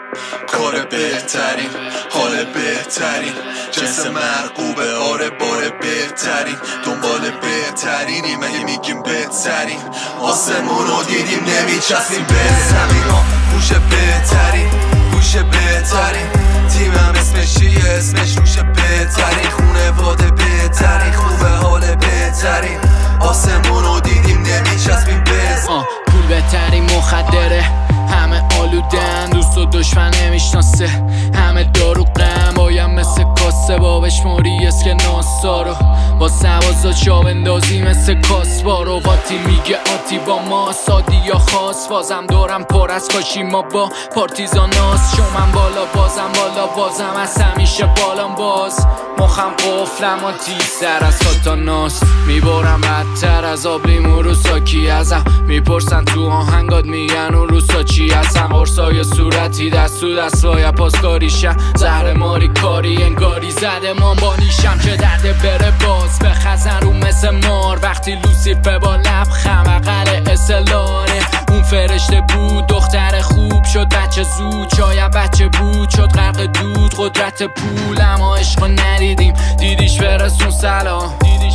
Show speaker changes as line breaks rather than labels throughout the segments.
کار بهترین، حال بهترین، جنس مرغوبه، آره بار بهترین، دنبال بهترینی، مگه میگیم بهترین، آسمون رو دیدیم نمیچسبیم به زمین ها، هوش بهترین، هوش بهترین، تیمم اسمش چیه؟ اسمش روش بهترین، خونواده بهترین، خوبه حال بهترین، آسمون رو دیدیم نمیچسبیم به
پول بهترین مخدره، همه آلودن، دوست و دشمن نمیشناسه، همه دروغن، بایم مثل کاسه بابش موری اسکناسا رو با سوازا چاو اندازی مثل کاسبارو، قاطی میگه آتی با ما سادی یا خاص، بازم دورم پر از کاشی ما با پارتیزاناست، شومن بالا بازم از همیشه بالام باز، مخم قفلم و تیزتر از کاتاناست، میبارم بدتر از آب لیمو رو ساکی ازم، میپرسن تو آهنگات میگن اون روسا چی هستم، قرصای صورتی دست تو دست باید پاسکاریشم، زهر ماری کاری انگاری زده من با نیشم، چه درده بره باز به خزن رو مثل مار، وقتی لوسیفه با لبخم اقل اسلاره، اون فرشته بود دختر خوب شد بچه زود، شاید بچه بود شد غرق دود، قدرت پول اما عشق ندیدیم، دیدیش برسون سلام،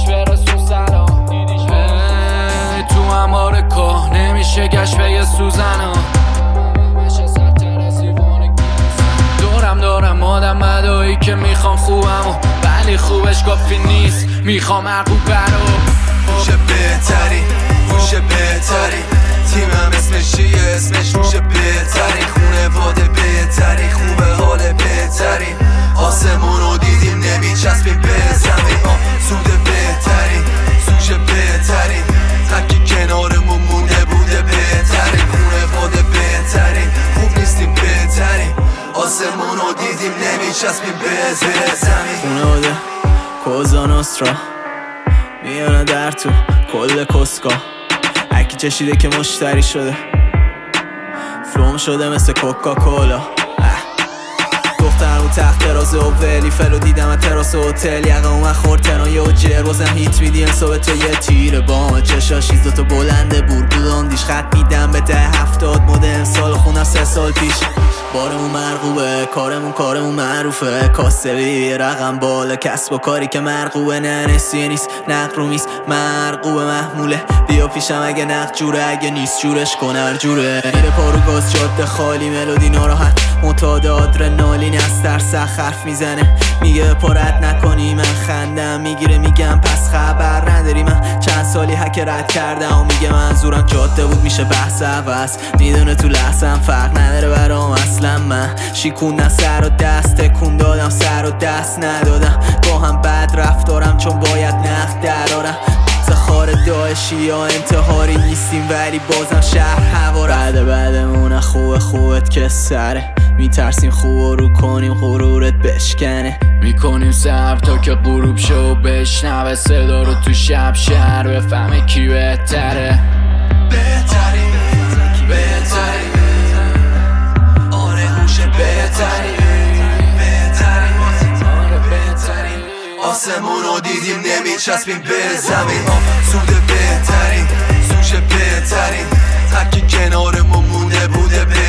تو هماره کاه نمیشه گشت به یه سوزن دارم آدم مدایی که میخوام خوبمو، ولی خوبش کافی نیست، میخوام عقوبه رو،
هوش بهترین، هوش بهترین، تیمم اسمش چیه؟ اسمش روش بهترین، خونواده بهترین، خوبه حال بهترین، آسمون رو دیدیم نمیچسبیم به زمین ها، سود بهترین، سوش بهترین، تکی کنارمون مونده بوده بهترین، خونواده بهترین، خوب نیستیم بهترین، آسمون رو دیدیم نمیچسبیم به زمین.
خونواده کوزا نوسترا میانه در تو کل کسکا، هرکی چشیده که مشتری شده، فلوم شده مثل کوکاکولا، دخترم رو تخت تراس اولی فلو دیدم از تراس هتل، یقه اومد خورد تنای و جر بازم هیت میدیم صبح تو یه تیر بام، چشاشیز دوتا بلنده بورگولاندیش خط میدم به 10-70 مد امسال خونم 3 سال پیش، بارمون مرغوبه، کارمون معروفه، کاسبی رقم بالا، کسب و کاری که مرغوبه، نه نسیه نیست نقرومیست، مرغوبه محموله، بیا پیشم اگه نقد جوره، اگه نیست جورش کن جوره، میره پارو گاز جاده خالی، ملودی ناراحت معتاد آدرنالین، از ترس حرف میزنه، میگه پارت نکنی، من خندم میگیره میگم پس خبر نداری، من چند سالی هک رد کردم و میگه منظورم جاده بود میشه بحث عوض، میدونه تو لحظم فرق نداره برام اصلا، من شیکوندم سر و دست، تکون دادم سر و دست ندادم، با هم بد رفتارم چون باید نقد درارم، زخار داعشی یا انتحاری نیستیم ولی بازم شهر هوارم، بعدمون خوبت که سره، میترسیم خوب رو کنیم غرورت بشکنه،
میکنیم صبر تا که غروب شو بشنوه صدا رو تو شب شهر، بفهمه کی بهتره،
بهترین، آره هوش بهترین، آسمون رو دیدیم نمیچسبیم به زمین ها، سود بهترین، سوش بهترین، تکی کنارمون مونده بوده